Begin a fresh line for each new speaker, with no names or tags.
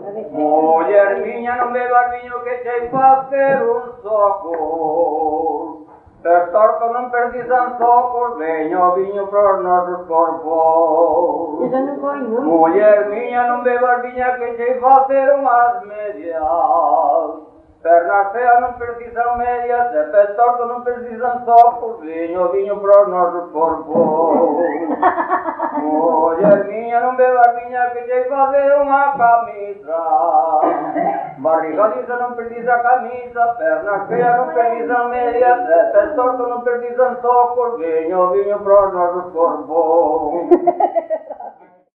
Mulher minha, não beba vinho que te fazer soco. Pestor que não perdizam socos, venha o vinho para os nossos corpos. Mulher minha, não beba vinho que te fazer umas médias. Pernas feias não precisam médias, de pestor que não precisam socos, vinho para os nossos corpos. Mulher minha, não beba vinha que te fazer uma camisa. Barriga lisa não precisa camisa, pernas feias não precisam médias, de pestor que não precisam socos, vinho para os nossos corpos.